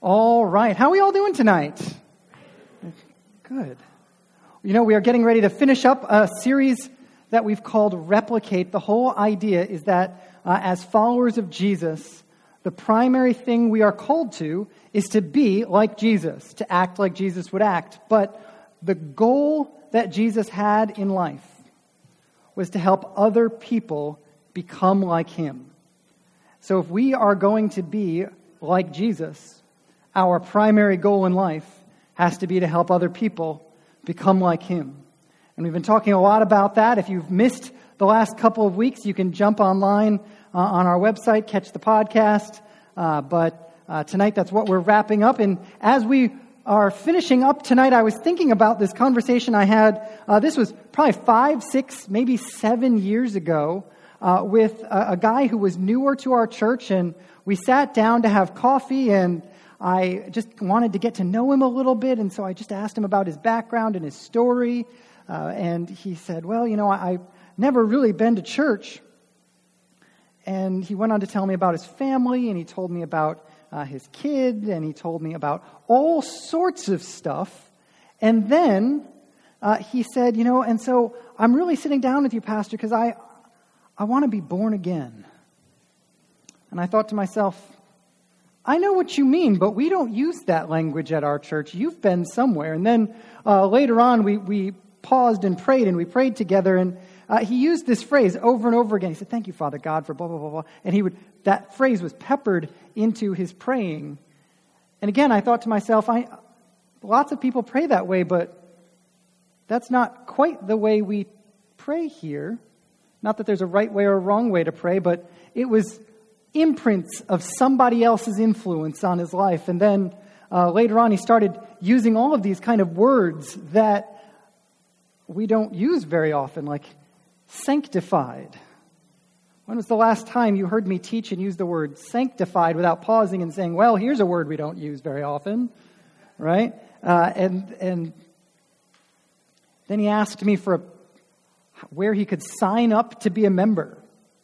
All right. How are we all doing tonight? Good. You know, we are getting ready to finish up a series that we've called Replicate. The whole idea is that as followers of Jesus, the primary thing we are called to is to be like Jesus, to act like Jesus would act. But the goal that Jesus had in life was to help other people become like him. So if we are going to be like Jesus, our primary goal in life has to be to help other people become like him. And we've been talking a lot about that. If you've missed the last couple of weeks, you can jump online on our website, catch the podcast. But tonight, that's what we're wrapping up. And as we are finishing up tonight, I was thinking about this conversation I had. This was probably 5, 6, maybe 7 years ago with a guy who was newer to our church. And we sat down to have coffee, and I just wanted to get to know him a little bit, and so I just asked him about his background and his story, and he said, well, you know, I've never really been to church, and he went on to tell me about his family, and he told me about his kid, and he told me about all sorts of stuff, and then he said, you know, and so I'm really sitting down with you, Pastor, because I want to be born again. And I thought to myself, I know what you mean, but we don't use that language at our church. You've been somewhere. And then later on, we paused and we prayed together, and he used this phrase over and over again. He said, thank you, Father God, for blah, blah, blah, blah. And that phrase was peppered into his praying. And again, I thought to myself, lots of people pray that way, but that's not quite the way we pray here. Not that there's a right way or a wrong way to pray, but it was imprints of somebody else's influence on his life. And then later on, he started using all of these kind of words that we don't use very often, like sanctified. When was the last time you heard me teach and use the word sanctified without pausing and saying, well, here's a word we don't use very often, right? And then he asked me for where he could sign up to be a member.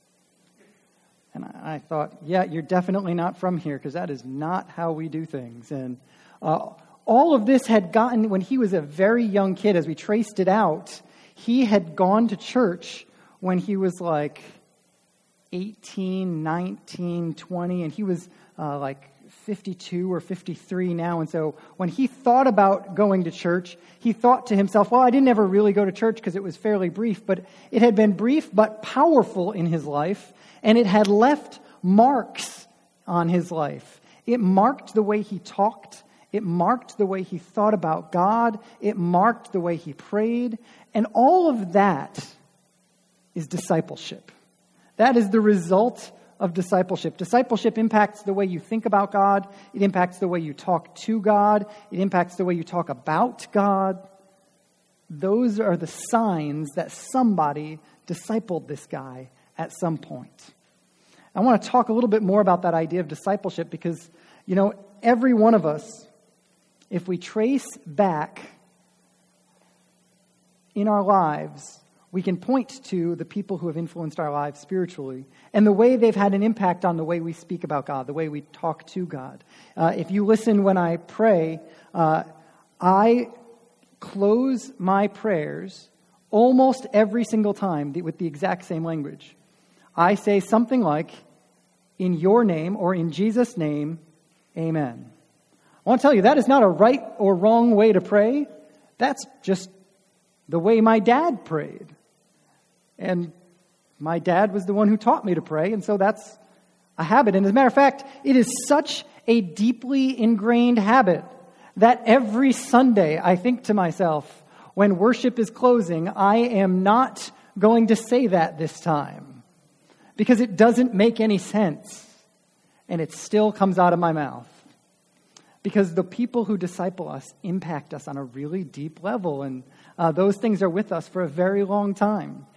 And I thought, yeah, you're definitely not from here, because that is not how we do things. And all of this had gotten, when he was a very young kid, as we traced it out, he had gone to church when he was like 18, 19, 20, and he was like 52 or 53 now. And so when he thought about going to church, he thought to himself, well, I didn't ever really go to church because it was fairly brief, but it had been brief but powerful in his life. And it had left marks on his life. It marked the way he talked. It marked the way he thought about God. It marked the way he prayed. And all of that is discipleship. That is the result of discipleship. Discipleship impacts the way you think about God. It impacts the way you talk to God. It impacts the way you talk about God. Those are the signs that somebody discipled this guy at some point. I want to talk a little bit more about that idea of discipleship because, you know, every one of us, if we trace back in our lives, we can point to the people who have influenced our lives spiritually and the way they've had an impact on the way we speak about God, the way we talk to God. If you listen when I pray, I close my prayers almost every single time with the exact same language. I say something like, in your name or in Jesus' name, amen. I want to tell you, that is not a right or wrong way to pray. That's just the way my dad prayed. And my dad was the one who taught me to pray, and so that's a habit. And as a matter of fact, it is such a deeply ingrained habit that every Sunday I think to myself, when worship is closing, I am not going to say that this time. Because it doesn't make any sense. And it still comes out of my mouth. Because the people who disciple us impact us on a really deep level. And those things are with us for a very long time.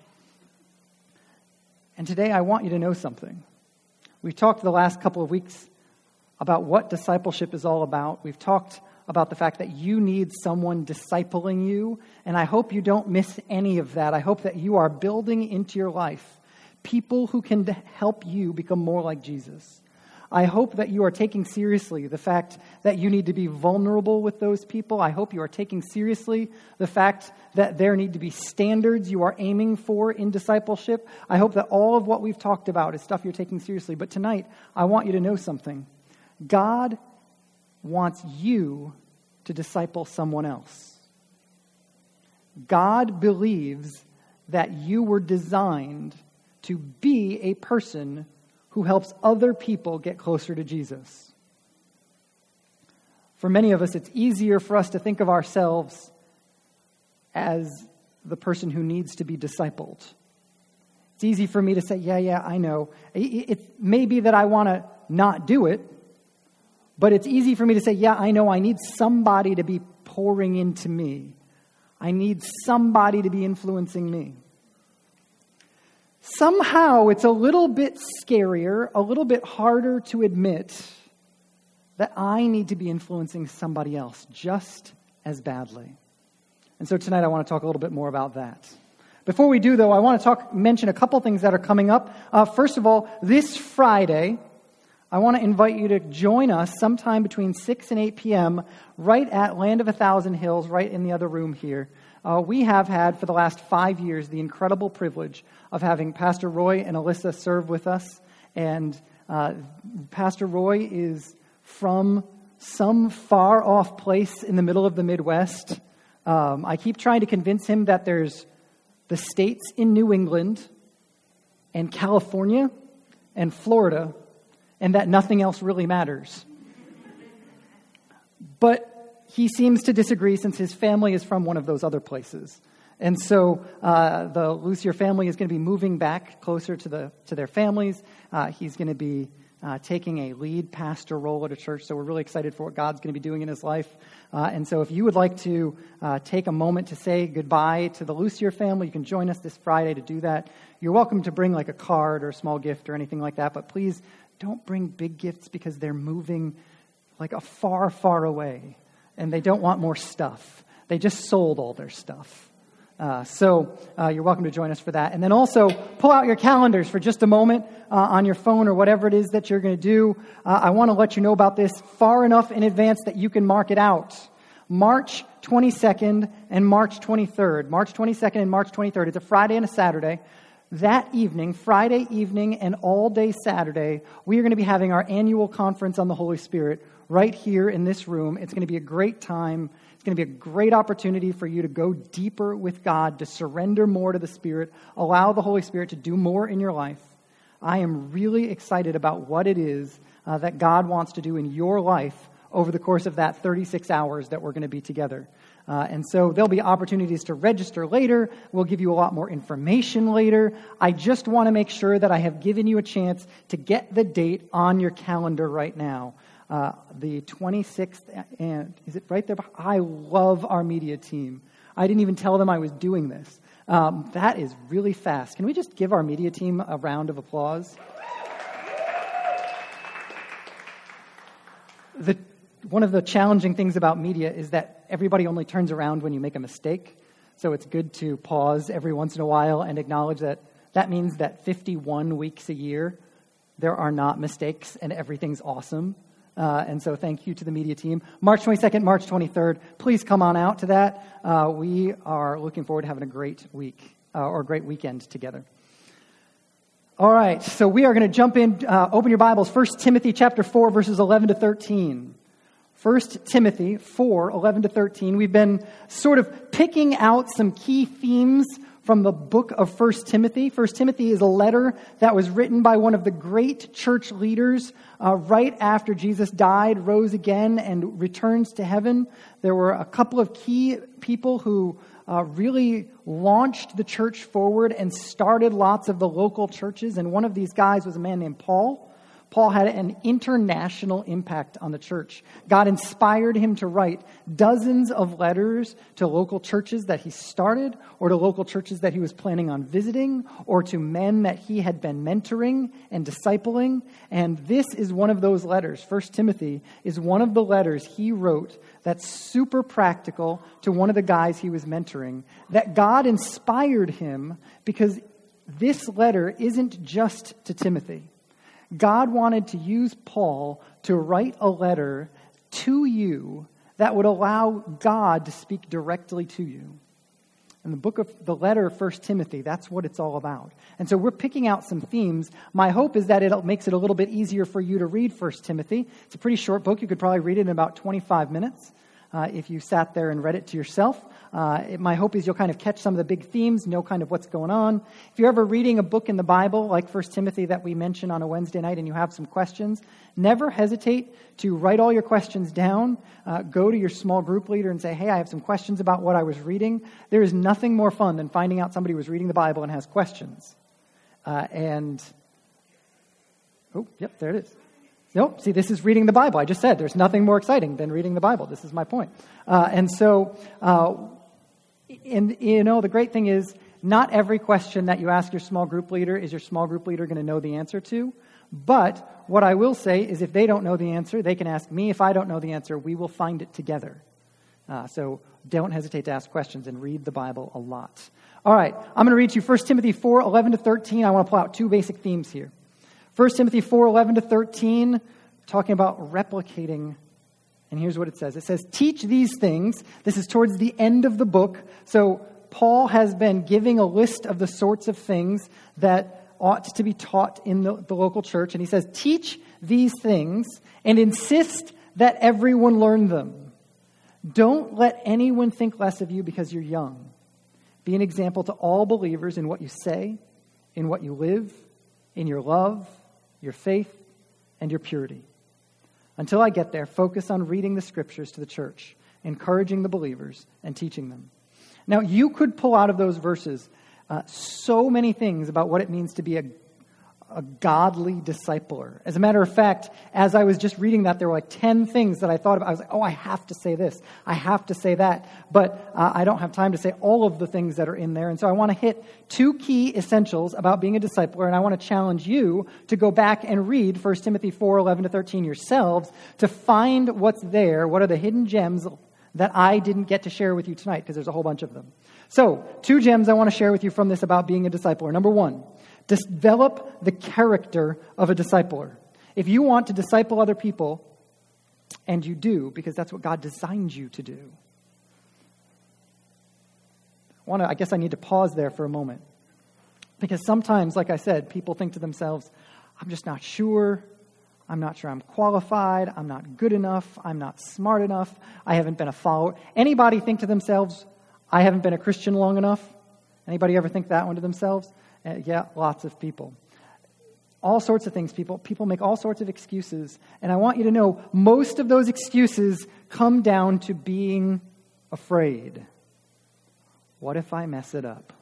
And today I want you to know something. We've talked the last couple of weeks about what discipleship is all about. We've talked about the fact that you need someone discipling you. And I hope you don't miss any of that. I hope that you are building into your life people who can help you become more like Jesus. I hope that you are taking seriously the fact that you need to be vulnerable with those people. I hope you are taking seriously the fact that there need to be standards you are aiming for in discipleship. I hope that all of what we've talked about is stuff you're taking seriously. But tonight, I want you to know something. God wants you to disciple someone else. God believes that you were designed to be a person who helps other people get closer to Jesus. For many of us, it's easier for us to think of ourselves as the person who needs to be discipled. It's easy for me to say, yeah, I know. It may be that I want to not do it, but it's easy for me to say, yeah, I know I need somebody to be pouring into me. I need somebody to be influencing me. Somehow, it's a little bit scarier, a little bit harder to admit that I need to be influencing somebody else just as badly. And so tonight I want to talk a little bit more about that. Before we do, though, I want to mention a couple things that are coming up. First of all, this Friday, I want to invite you to join us sometime between 6 and 8 p.m. right at Land of a Thousand Hills, right in the other room here. We have had, for the last 5 years, the incredible privilege of having Pastor Roy and Alyssa serve with us. And Pastor Roy is from some far-off place in the middle of the Midwest. I keep trying to convince him that there's the states in New England and California and Florida, and that nothing else really matters. But he seems to disagree since his family is from one of those other places. And so the Lucier family is going to be moving back closer to their families. He's going to be taking a lead pastor role at a church. So we're really excited for what God's going to be doing in his life. And so if you would like to take a moment to say goodbye to the Lucier family, you can join us this Friday to do that. You're welcome to bring like a card or a small gift or anything like that. But please don't bring big gifts because they're moving like a far, far away. And they don't want more stuff. They just sold all their stuff. So you're welcome to join us for that. And then also pull out your calendars for just a moment on your phone or whatever it is that you're going to do. I want to let you know about this far enough in advance that you can mark it out. March 22nd and March 23rd. March 22nd and March 23rd. It's a Friday and a Saturday. That evening, Friday evening and all day Saturday, we are going to be having our annual conference on the Holy Spirit right here in this room. It's going to be a great time. It's going to be a great opportunity for you to go deeper with God, to surrender more to the Spirit, allow the Holy Spirit to do more in your life. I am really excited about what it is that God wants to do in your life over the course of that 36 hours that we're going to be together. And so there'll be opportunities to register later. We'll give you a lot more information later. I just want to make sure that I have given you a chance to get the date on your calendar right now. The 26th, and is it right there? I love our media team. I didn't even tell them I was doing this. That is really fast. Can we just give our media team a round of applause? One of the challenging things about media is that everybody only turns around when you make a mistake. So it's good to pause every once in a while and acknowledge that that means that 51 weeks a year, there are not mistakes and everything's awesome. And so thank you to the media team. March 22nd, March 23rd, please come on out to that. We are looking forward to having a great week or a great weekend together. All right, so we are going to jump in. Open your Bibles, 1 Timothy chapter 4, verses 11 to 13. 1 Timothy 4, 11 to 13. We've been sort of picking out some key themes from the book of 1 Timothy. 1 Timothy is a letter that was written by one of the great church leaders right after Jesus died, rose again, and returns to heaven. There were a couple of key people who really launched the church forward and started lots of the local churches. And one of these guys was a man named Paul. Paul had an international impact on the church. God inspired him to write dozens of letters to local churches that he started, or to local churches that he was planning on visiting, or to men that he had been mentoring and discipling. And this is one of those letters. 1 Timothy is one of the letters he wrote that's super practical to one of the guys he was mentoring, that God inspired him because this letter isn't just to Timothy. God wanted to use Paul to write a letter to you that would allow God to speak directly to you. In the letter of 1 Timothy, that's what it's all about. And so we're picking out some themes. My hope is that it makes it a little bit easier for you to read 1 Timothy. It's a pretty short book. You could probably read it in about 25 minutes if you sat there and read it to yourself. My hope is you'll kind of catch some of the big themes, know kind of what's going on. If you're ever reading a book in the Bible, like 1 Timothy that we mentioned on a Wednesday night, and you have some questions, never hesitate to write all your questions down. Go to your small group leader and say, hey, I have some questions about what I was reading. There is nothing more fun than finding out somebody was reading the Bible and has questions. Oh, yep, there it is. Nope, see, this is reading the Bible. I just said there's nothing more exciting than reading the Bible. This is my point. The great thing is not every question that you ask your small group leader is your small group leader going to know the answer to. But what I will say is if they don't know the answer, they can ask me. If I don't know the answer, we will find it together. So don't hesitate to ask questions and read the Bible a lot. All right, I'm going to read you 1 Timothy 4, 11 to 13. I want to pull out two basic themes here. 1 Timothy 4, 11 to 13, talking about replicating. And here's what it says. It says, teach these things. This is towards the end of the book. So Paul has been giving a list of the sorts of things that ought to be taught in the local church. And he says, teach these things and insist that everyone learn them. Don't let anyone think less of you because you're young. Be an example to all believers in what you say, in what you live, in your love, your faith, and your purity. Until I get there, focus on reading the scriptures to the church, encouraging the believers, and teaching them. Now, you could pull out of those verses so many things about what it means to be a godly discipler. As a matter of fact, as I was just reading that, there were like 10 things that I thought about. I was like, oh, I have to say this. I have to say that. But I don't have time to say all of the things that are in there. And so I want to hit two key essentials about being a discipler. And I want to challenge you to go back and read 1 Timothy 4, 11 to 13 yourselves to find what's there. What are the hidden gems that I didn't get to share with you tonight? Because there's a whole bunch of them. So, two gems I want to share with you from this about being a discipler. Number one, develop the character of a discipler. If you want to disciple other people, and you do, because that's what God designed you to do. I guess I need to pause there for a moment. Because sometimes, like I said, people think to themselves, I'm just not sure. I'm not sure I'm qualified. I'm not good enough. I'm not smart enough. I haven't been a follower. Anybody think to themselves, I haven't been a Christian long enough? Anybody ever think that one to themselves? Yeah, lots of people. All sorts of things. People make all sorts of excuses. And I want you to know, most of those excuses come down to being afraid. What if I mess it up?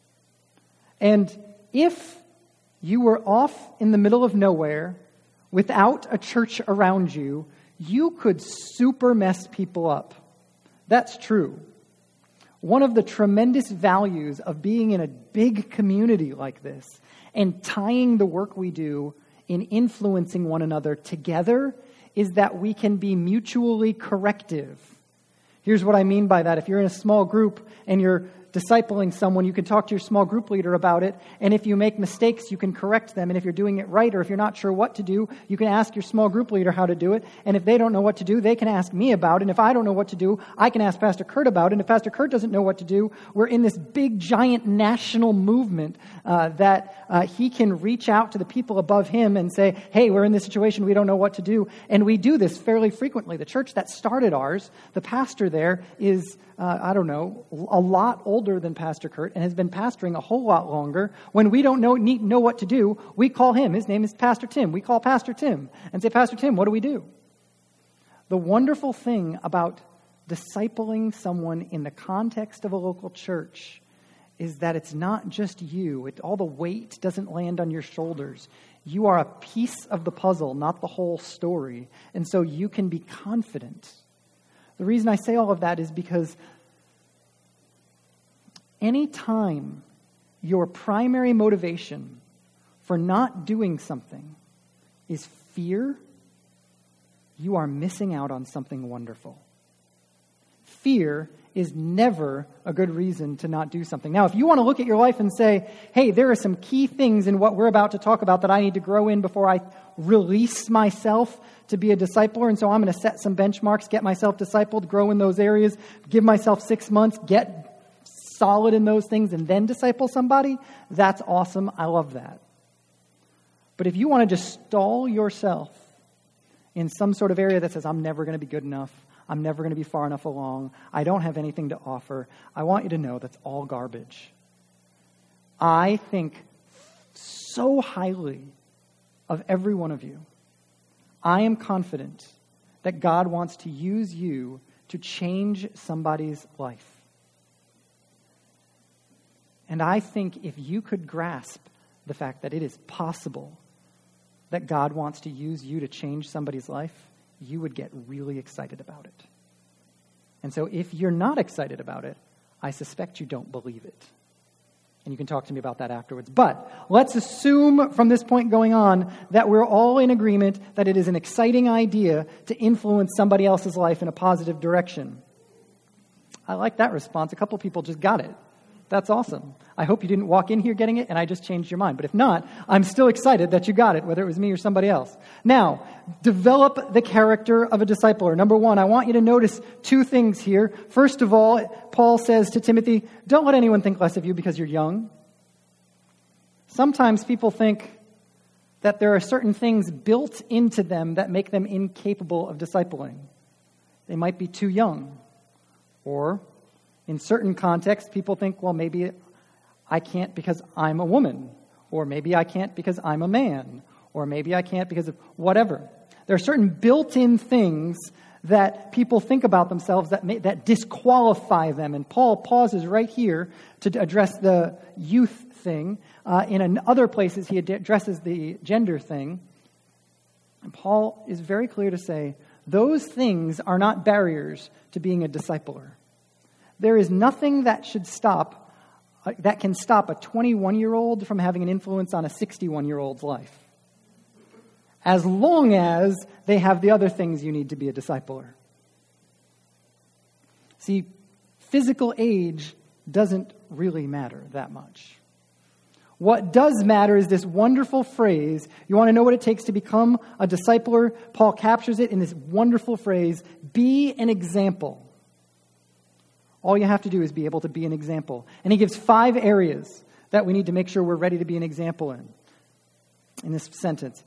And if you were off in the middle of nowhere, without a church around you, you could super mess people up. That's true. One of the tremendous values of being in a big community like this and tying the work we do in influencing one another together is that we can be mutually corrective. Here's what I mean by that. If you're in a small group and you're discipling someone, you can talk to your small group leader about it. And if you make mistakes, you can correct them. And if you're doing it right, or if you're not sure what to do, you can ask your small group leader how to do it. And if they don't know what to do, they can ask me about it. And if I don't know what to do, I can ask Pastor Kurt about it. And if Pastor Kurt doesn't know what to do, we're in this big, giant national movement that he can reach out to the people above him and say, hey, we're in this situation, we don't know what to do. And we do this fairly frequently. The church that started ours, the pastor there is a lot older than Pastor Kurt and has been pastoring a whole lot longer. When we don't know what to do, we call him. His name is Pastor Tim. We call Pastor Tim and say, Pastor Tim, what do we do? The wonderful thing about discipling someone in the context of a local church is that it's not just you. All the weight doesn't land on your shoulders. You are a piece of the puzzle, not the whole story. And so you can be confident. The reason I say all of that is because anytime your primary motivation for not doing something is fear, you are missing out on something wonderful. fear is never a good reason to not do something. Now, if you want to look at your life and say, hey, there are some key things in what we're about to talk about that I need to grow in before I release myself to be a discipler, and so I'm going to set some benchmarks, get myself discipled, grow in those areas, give myself 6 months, get solid in those things, and then disciple somebody, that's awesome. I love that. But if you want to just stall yourself in some sort of area that says, I'm never going to be good enough, I'm never going to be far enough along, I don't have anything to offer, I want you to know that's all garbage. I think so highly of every one of you. I am confident that God wants to use you to change somebody's life. And I think if you could grasp the fact that it is possible that God wants to use you to change somebody's life, you would get really excited about it. And so if you're not excited about it, I suspect you don't believe it. And you can talk to me about that afterwards. But let's assume from this point going on that we're all in agreement that it is an exciting idea to influence somebody else's life in a positive direction. I like that response. A couple people just got it. That's awesome. I hope you didn't walk in here getting it and I just changed your mind. But if not, I'm still excited that you got it, whether it was me or somebody else. Now, develop the character of a discipler. Number one, I want you to notice two things here. First of all, Paul says to Timothy, don't let anyone think less of you because you're young. Sometimes people think that there are certain things built into them that make them incapable of discipling. They might be too young. Or in certain contexts, people think, well, maybe I can't because I'm a woman, or maybe I can't because I'm a man, or maybe I can't because of whatever. There are certain built-in things that people think about themselves that disqualify them. And Paul pauses right here to address the youth thing. In other places, he addresses the gender thing. And Paul is very clear to say, those things are not barriers to being a discipler. There is nothing that can stop a 21-year-old from having an influence on a 61-year-old's life, as long as they have the other things you need to be a discipler. See, physical age doesn't really matter that much. What does matter is this wonderful phrase. You want to know what it takes to become a discipler? Paul captures it in this wonderful phrase, be an example. All you have to do is be able to be an example. And he gives 5 areas that we need to make sure we're ready to be an example in this sentence.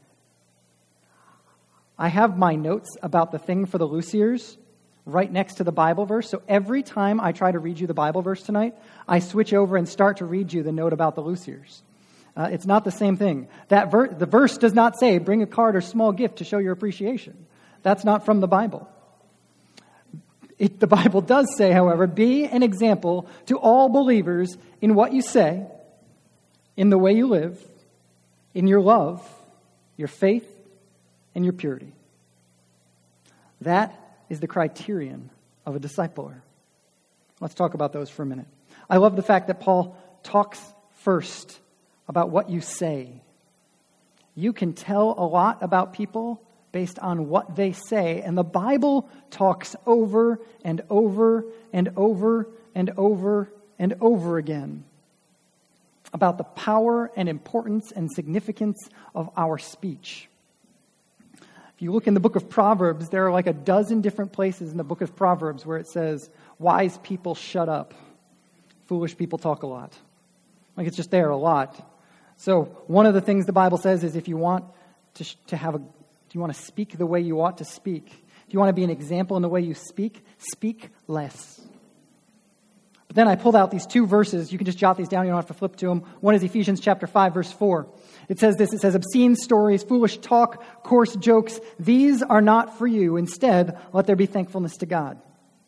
I have my notes about the thing for the Luciers right next to the Bible verse. So every time I try to read you the Bible verse tonight, I switch over and start to read you the note about the Luciers. It's not the same thing. The verse does not say, bring a card or small gift to show your appreciation. That's not from the Bible. The Bible does say, however, be an example to all believers in what you say, in the way you live, in your love, your faith, and your purity. That is the criterion of a discipler. Let's talk about those for a minute. I love the fact that Paul talks first about what you say. You can tell a lot about people based on what they say. And the Bible talks over and over and over and over and over again about the power and importance and significance of our speech. If you look in the book of Proverbs, there are like a dozen different places in the book of Proverbs where it says, wise people shut up, foolish people talk a lot. Like it's just there a lot. So one of the things the Bible says is if you want if you want to speak the way you ought to speak, if you want to be an example in the way you speak, speak less. But then I pulled out these 2 verses. You can just jot these down. You don't have to flip to them. One is Ephesians chapter 5, verse 4. It says this. It says, obscene stories, foolish talk, coarse jokes, these are not for you. Instead, let there be thankfulness to God.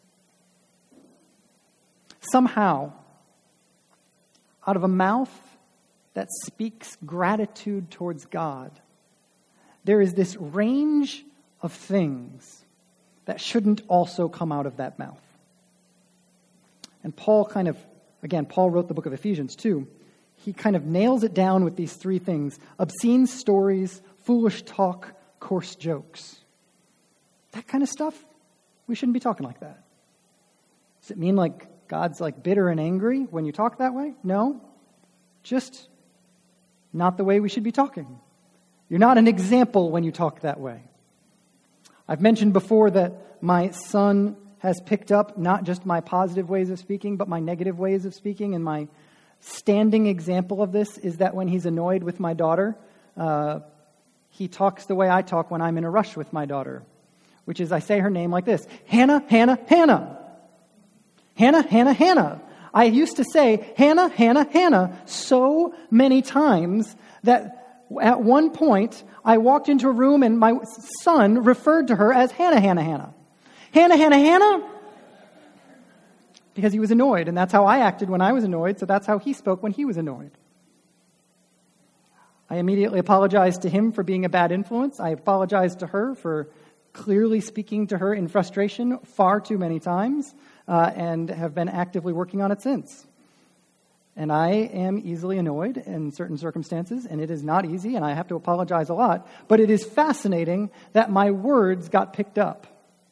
Somehow, out of a mouth that speaks gratitude towards God, there is this range of things that shouldn't also come out of that mouth. And Paul Paul wrote the book of Ephesians too. He kind of nails it down with these 3 things: obscene stories, foolish talk, coarse jokes. That kind of stuff, we shouldn't be talking like that. Does it mean like God's like bitter and angry when you talk that way? No. Just not the way we should be talking. You're not an example when you talk that way. I've mentioned before that my son has picked up not just my positive ways of speaking, but my negative ways of speaking. And my standing example of this is that when he's annoyed with my daughter, he talks the way I talk when I'm in a rush with my daughter, which is I say her name like this: Hannah, Hannah, Hannah. Hannah, Hannah, Hannah. I used to say Hannah, Hannah, Hannah so many times that at one point I walked into a room and my son referred to her as Hannah, Hannah, Hannah. Hannah, Hannah, Hannah. Because he was annoyed, and that's how I acted when I was annoyed, so that's how he spoke when he was annoyed. I immediately apologized to him for being a bad influence. I apologized to her for clearly speaking to her in frustration far too many times, and have been actively working on it since. And I am easily annoyed in certain circumstances, and it is not easy, and I have to apologize a lot, but it is fascinating that my words got picked up.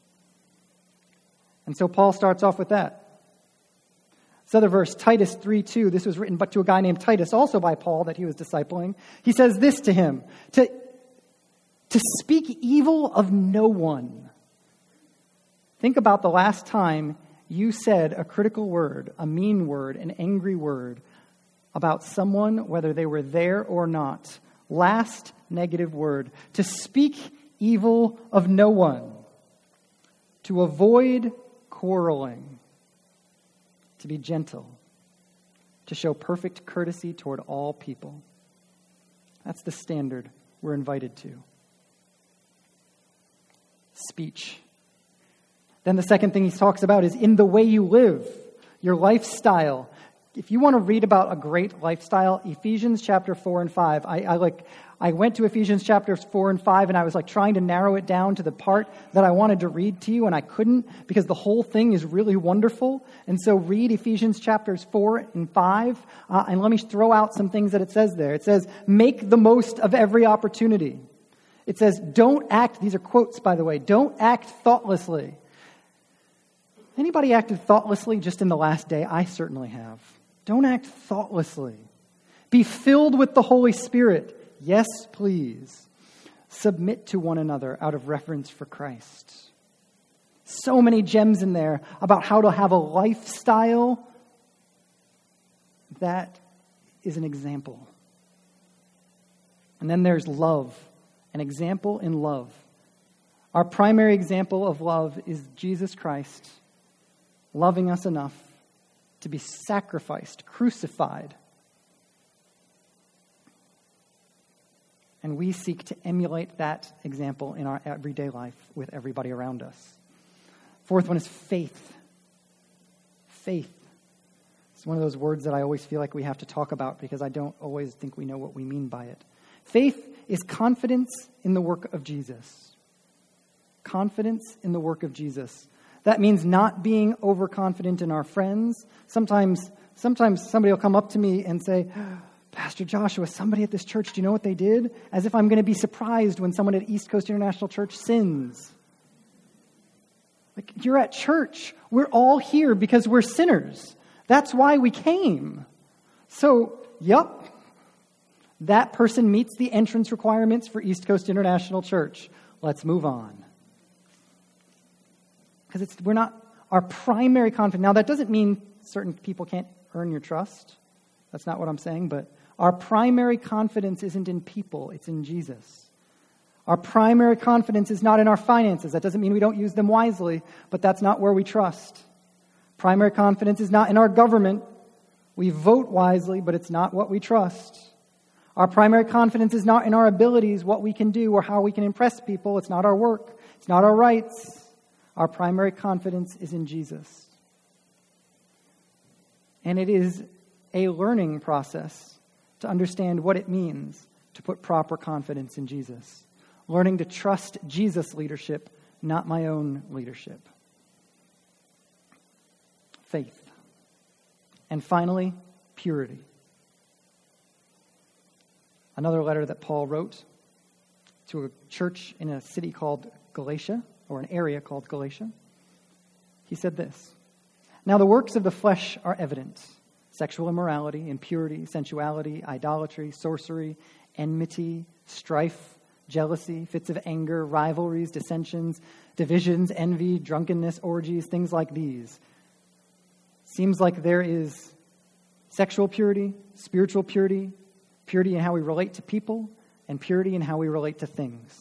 And so Paul starts off with that. This other verse, Titus 3:2, this was written but to a guy named Titus, also by Paul that he was discipling. He says this to him: to speak evil of no one. Think about the last time you said a critical word, a mean word, an angry word about someone, whether they were there or not. Last negative word. To speak evil of no one. To avoid quarreling. To be gentle. To show perfect courtesy toward all people. That's the standard we're invited to. Speech. Then the second thing he talks about is in the way you live, your lifestyle. If you want to read about a great lifestyle, Ephesians chapter 4 and 5. I went to Ephesians chapters 4 and 5, and I was like trying to narrow it down to the part that I wanted to read to you, and I couldn't because the whole thing is really wonderful. And so read Ephesians chapters 4 and 5, and let me throw out some things that it says there. It says, make the most of every opportunity. It says, don't act, these are quotes by the way, don't act thoughtlessly. Anybody acted thoughtlessly just in the last day? I certainly have. Don't act thoughtlessly. Be filled with the Holy Spirit. Yes, please. Submit to one another out of reverence for Christ. So many gems in there about how to have a lifestyle that is an example. And then there's love, an example in love. Our primary example of love is Jesus Christ, loving us enough to be sacrificed, crucified. And we seek to emulate that example in our everyday life with everybody around us. Fourth one is faith. Faith. It's one of those words that I always feel like we have to talk about because I don't always think we know what we mean by it. Faith is confidence in the work of Jesus. Confidence in the work of Jesus. That means not being overconfident in our friends. Sometimes somebody will come up to me and say, Pastor Joshua, somebody at this church, do you know what they did? As if I'm going to be surprised when someone at East Coast International Church sins. Like, you're at church. We're all here because we're sinners. That's why we came. So, yep, that person meets the entrance requirements for East Coast International Church. Let's move on. Because we're not our primary confidence. Now, that doesn't mean certain people can't earn your trust. That's not what I'm saying. But our primary confidence isn't in people. It's in Jesus. Our primary confidence is not in our finances. That doesn't mean we don't use them wisely, but that's not where we trust. Primary confidence is not in our government. We vote wisely, but it's not what we trust. Our primary confidence is not in our abilities, what we can do, or how we can impress people. It's not our work. It's not our rights. Our primary confidence is in Jesus. And it is a learning process to understand what it means to put proper confidence in Jesus. Learning to trust Jesus' leadership, not my own leadership. Faith. And finally, purity. Another letter that Paul wrote to a church in a city called Galatia, or an area called Galatia. He said this: Now the works of the flesh are evident: sexual immorality, impurity, sensuality, idolatry, sorcery, enmity, strife, jealousy, fits of anger, rivalries, dissensions, divisions, envy, drunkenness, orgies, things like these. Seems like there is sexual purity, spiritual purity, purity in how we relate to people, and purity in how we relate to things.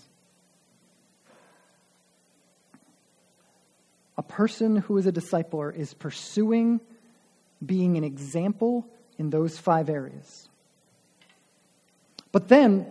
A person who is a discipler is pursuing being an example in those 5 areas. But then,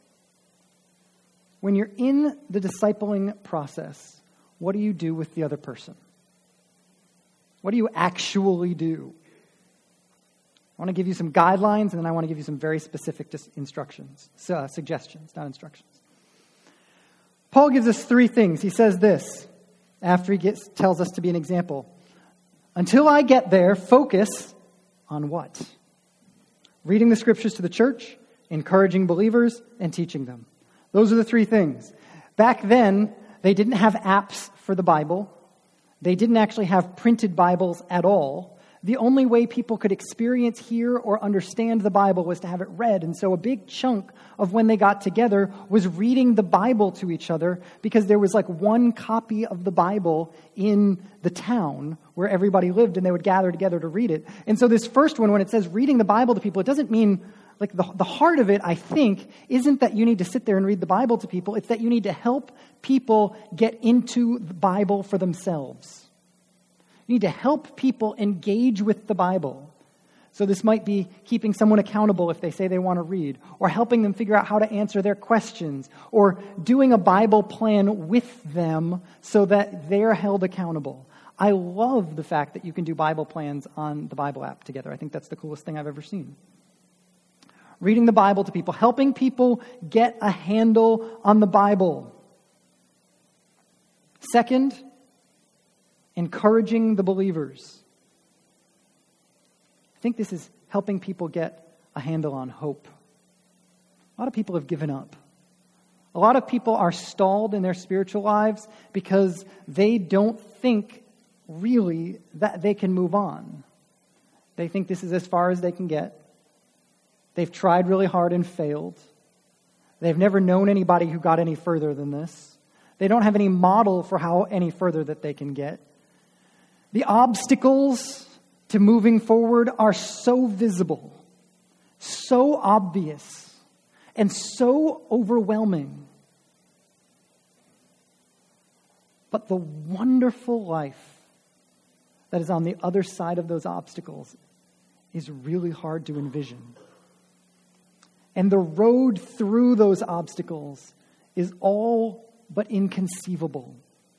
when you're in the discipling process, what do you do with the other person? What do you actually do? I want to give you some guidelines, and then I want to give you some very specific suggestions, not instructions. Paul gives us 3 things. He says this after he tells us to be an example. Until I get there, focus on what? Reading the scriptures to the church, encouraging believers, and teaching them. Those are the 3 things. Back then, they didn't have apps for the Bible. They didn't actually have printed Bibles at all. The only way people could experience, hear, or understand the Bible was to have it read. And so a big chunk of when they got together was reading the Bible to each other, because there was like one copy of the Bible in the town where everybody lived, and they would gather together to read it. And so this first one, when it says reading the Bible to people, it doesn't mean, like the heart of it, I think, isn't that you need to sit there and read the Bible to people. It's that you need to help people get into the Bible for themselves. You need to help people engage with the Bible. So this might be keeping someone accountable if they say they want to read, or helping them figure out how to answer their questions, or doing a Bible plan with them so that they're held accountable. I love the fact that you can do Bible plans on the Bible app together. I think that's the coolest thing I've ever seen. Reading the Bible to people, helping people get a handle on the Bible. Second, encouraging the believers. I think this is helping people get a handle on hope. A lot of people have given up. A lot of people are stalled in their spiritual lives because they don't think really that they can move on. They think this is as far as they can get. They've tried really hard and failed. They've never known anybody who got any further than this. They don't have any model for how any further that they can get. The obstacles to moving forward are so visible, so obvious, and so overwhelming. But the wonderful life that is on the other side of those obstacles is really hard to envision. And the road through those obstacles is all but inconceivable.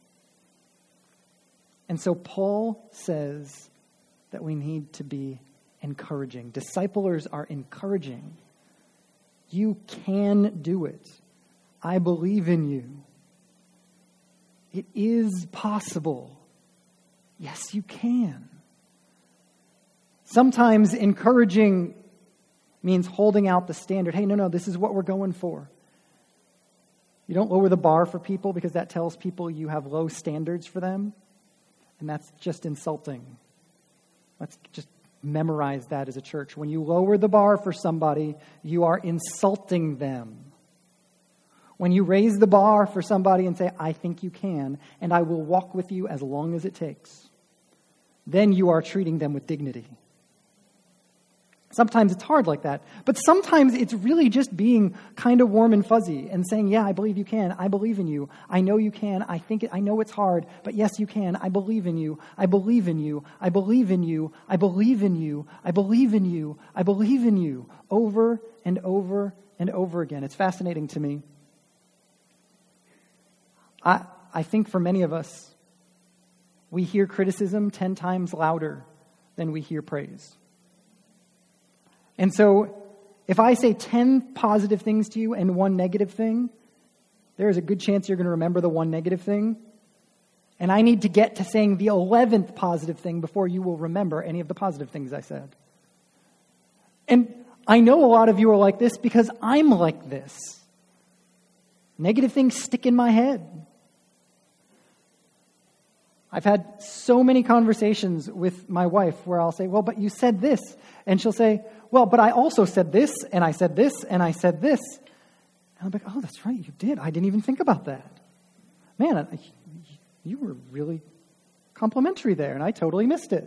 And so Paul says that we need to be encouraging. Disciplers are encouraging. You can do it. I believe in you. It is possible. Yes, you can. Sometimes encouraging means holding out the standard. Hey, no, this is what we're going for. You don't lower the bar for people because that tells people you have low standards for them. And that's just insulting. Let's just memorize that as a church. When you lower the bar for somebody, you are insulting them. When you raise the bar for somebody and say, I think you can, and I will walk with you as long as it takes, then you are treating them with dignity. Sometimes it's hard like that, but sometimes it's really just being kind of warm and fuzzy and saying, yeah, I believe you can. I believe in you. I know you can. I know it's hard, but yes, you can. I believe in you. I believe in you. I believe in you. I believe in you. I believe in you. I believe in you. Over and over and over again. It's fascinating to me. I think for many of us, we hear criticism 10 times louder than we hear praise. And so if I say 10 positive things to you and 1 negative thing, there is a good chance you're going to remember the 1 negative thing. And I need to get to saying the 11th positive thing before you will remember any of the positive things I said. And I know a lot of you are like this because I'm like this. Negative things stick in my head. I've had so many conversations with my wife where I'll say, well, but you said this. And she'll say, well, but I also said this, and I said this, and I said this. And I'm like, oh, that's right, you did. I didn't even think about that. Man, you were really complimentary there, and I totally missed it.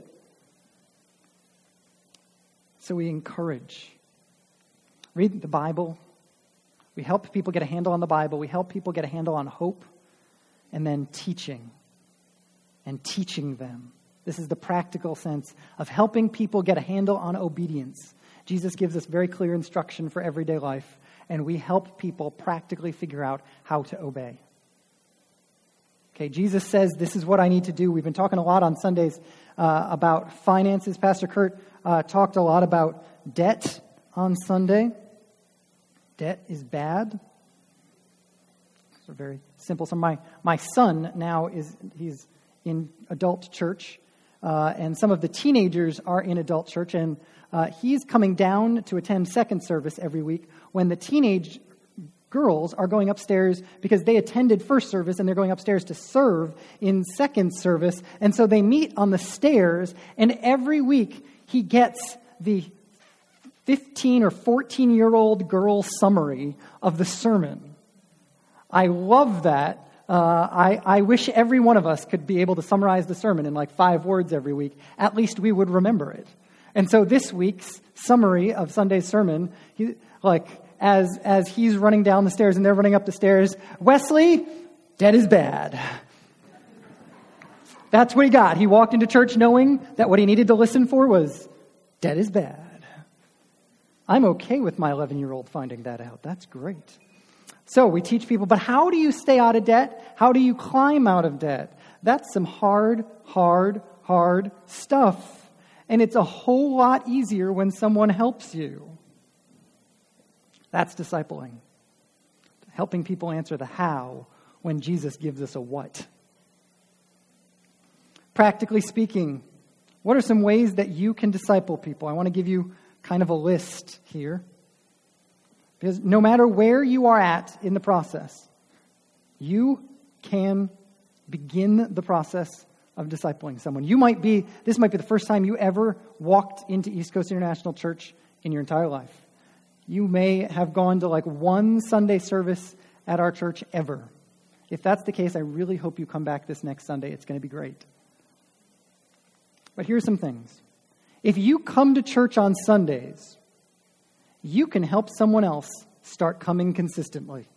So we encourage. Read the Bible. We help people get a handle on the Bible. We help people get a handle on hope. And then teaching. And teaching them. This is the practical sense of helping people get a handle on obedience. Jesus gives us very clear instruction for everyday life, and we help people practically figure out how to obey. Okay, Jesus says, this is what I need to do. We've been talking a lot on Sundays about finances. Pastor Kurt talked a lot about debt on Sunday. Debt is bad. It's very simple. So my son now he's in adult church, and some of the teenagers are in adult church, and he's coming down to attend second service every week when the teenage girls are going upstairs because they attended first service and they're going upstairs to serve in second service. And so they meet on the stairs, and every week he gets the 15 or 14-year-old girl summary of the sermon. I love that. I wish every one of us could be able to summarize the sermon in like 5 words every week. At least we would remember it. And so this week's summary of Sunday's sermon, as he's running down the stairs and they're running up the stairs, Wesley, debt is bad. That's what he got. He walked into church knowing that what he needed to listen for was, debt is bad. I'm okay with my 11-year-old finding that out. That's great. So we teach people, but how do you stay out of debt? How do you climb out of debt? That's some hard stuff. And it's a whole lot easier when someone helps you. That's discipling. Helping people answer the how when Jesus gives us a what. Practically speaking, what are some ways that you can disciple people? I want to give you kind of a list here. Because no matter where you are at in the process, you can begin the process of discipling someone. This might be the first time you ever walked into East Coast International Church in your entire life. You may have gone to like one Sunday service at our church ever. If that's the case, I really hope you come back this next Sunday. It's going to be great. But here's some things. If you come to church on Sundays, you can help someone else start coming consistently.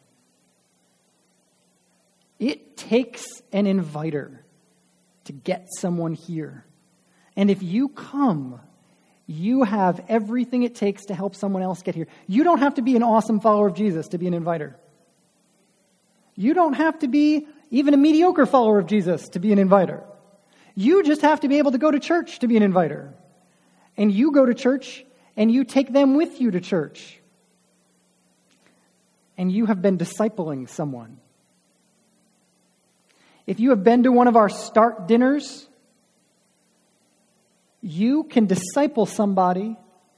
It takes an inviter to get someone here. And if you come, you have everything it takes to help someone else get here. You don't have to be an awesome follower of Jesus to be an inviter. You don't have to be even a mediocre follower of Jesus to be an inviter. You just have to be able to go to church to be an inviter. And you go to church and you take them with you to church. And you have been discipling someone. If you have been to one of our start dinners, you can disciple somebody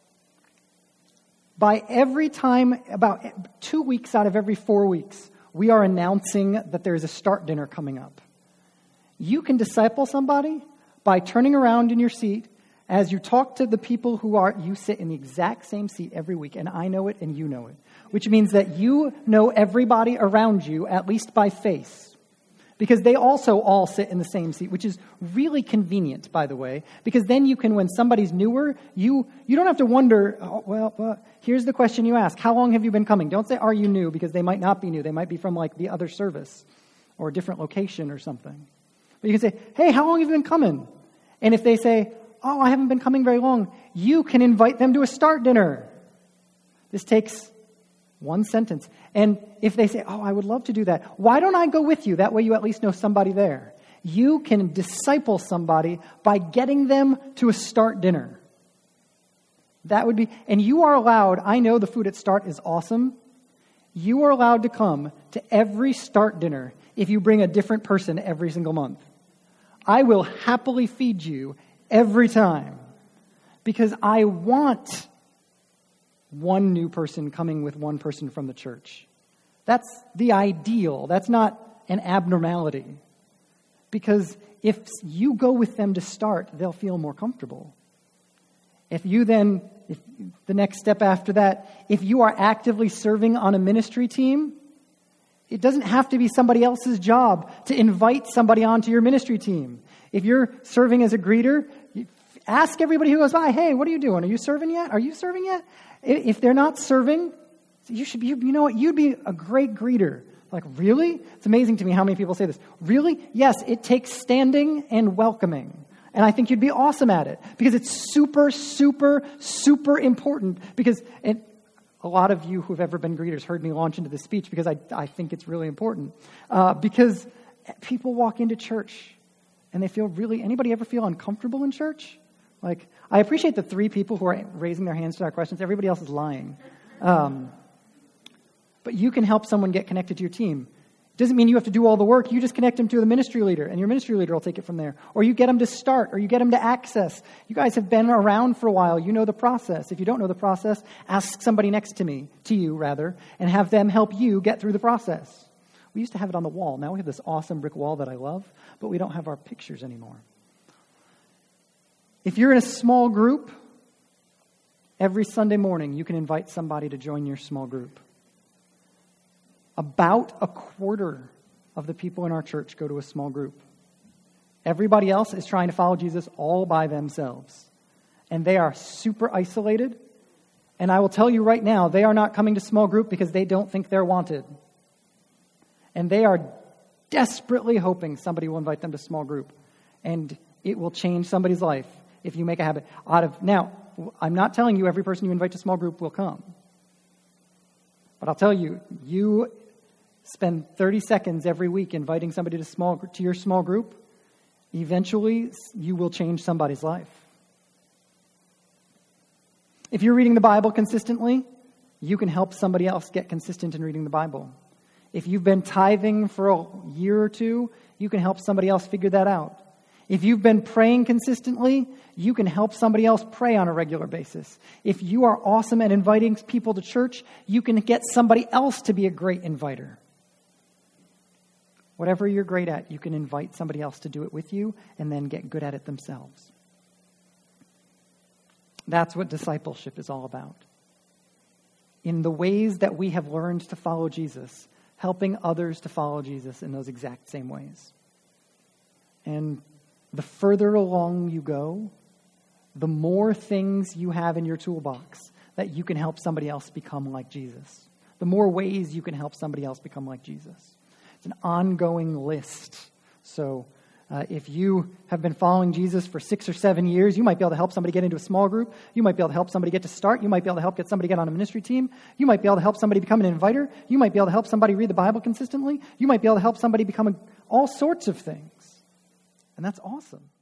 by every time, about 2 weeks out of every 4 weeks, we are announcing that there's a start dinner coming up. You can disciple somebody by turning around in your seat as you talk to the people you sit in the exact same seat every week, and I know it and you know it, which means that you know everybody around you, at least by face. Because they also all sit in the same seat, which is really convenient, by the way. Because then you can, when somebody's newer, you don't have to wonder, here's the question you ask. How long have you been coming? Don't say, are you new? Because they might not be new. They might be from like the other service or a different location or something. But you can say, hey, how long have you been coming? And if they say, oh, I haven't been coming very long, you can invite them to a start dinner. This takes one sentence. And if they say, oh, I would love to do that, why don't I go with you? That way you at least know somebody there. You can disciple somebody by getting them to a start dinner. That would be, and you are allowed, I know the food at Start is awesome. You are allowed to come to every start dinner if you bring a different person every single month. I will happily feed you every time because I want one new person coming with one person from the church. That's the ideal. That's not an abnormality. Because if you go with them to start, they'll feel more comfortable. If the next step after that, if you are actively serving on a ministry team, it doesn't have to be somebody else's job to invite somebody onto your ministry team. If you're serving as a greeter, ask everybody who goes by, hey, what are you doing? Are you serving yet? Are you serving yet? If they're not serving, you'd be a great greeter. Like, really? It's amazing to me how many people say this. Really? Yes, it takes standing and welcoming. And I think you'd be awesome at it because it's super, super, super important. Because a lot of you who've ever been greeters heard me launch into this speech because I think it's really important. Because people walk into church and they feel anybody ever feel uncomfortable in church? Like, I appreciate the 3 people who are raising their hands to our questions. Everybody else is lying. But you can help someone get connected to your team. It doesn't mean you have to do all the work. You just connect them to the ministry leader, and your ministry leader will take it from there. Or you get them to start, or you get them to access. You guys have been around for a while. You know the process. If you don't know the process, ask somebody next to you, and have them help you get through the process. We used to have it on the wall. Now we have this awesome brick wall that I love, but we don't have our pictures anymore. If you're in a small group, every Sunday morning you can invite somebody to join your small group. About a quarter of the people in our church go to a small group. Everybody else is trying to follow Jesus all by themselves. And they are super isolated. And I will tell you right now, they are not coming to small group because they don't think they're wanted. And they are desperately hoping somebody will invite them to small group. And it will change somebody's life if you make a habit out of... Now, I'm not telling you every person you invite to small group will come. But I'll tell you, you spend 30 seconds every week inviting somebody to your small group, eventually you will change somebody's life. If you're reading the Bible consistently, you can help somebody else get consistent in reading the Bible. If you've been tithing for a year or 2, you can help somebody else figure that out. If you've been praying consistently, you can help somebody else pray on a regular basis. If you are awesome at inviting people to church, you can get somebody else to be a great inviter. Whatever you're great at, you can invite somebody else to do it with you and then get good at it themselves. That's what discipleship is all about. In the ways that we have learned to follow Jesus, helping others to follow Jesus in those exact same ways. And the further along you go, the more things you have in your toolbox that you can help somebody else become like Jesus. The more ways you can help somebody else become like Jesus. It's an ongoing list. So if you have been following Jesus for 6 or 7 years, you might be able to help somebody get into a small group. You might be able to help somebody get to start. You might be able to help get somebody get on a ministry team. You might be able to help somebody become an inviter. You might be able to help somebody read the Bible consistently. You might be able to help somebody become all sorts of things. And that's awesome.